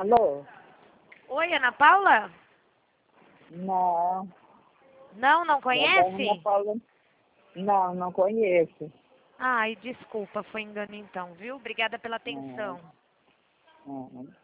Alô? Oi, Ana Paula? Não. Não Madame Ana conhece? Paula. Não, não conheço. Ai, desculpa, foi engano então, viu? Obrigada pela atenção. Não.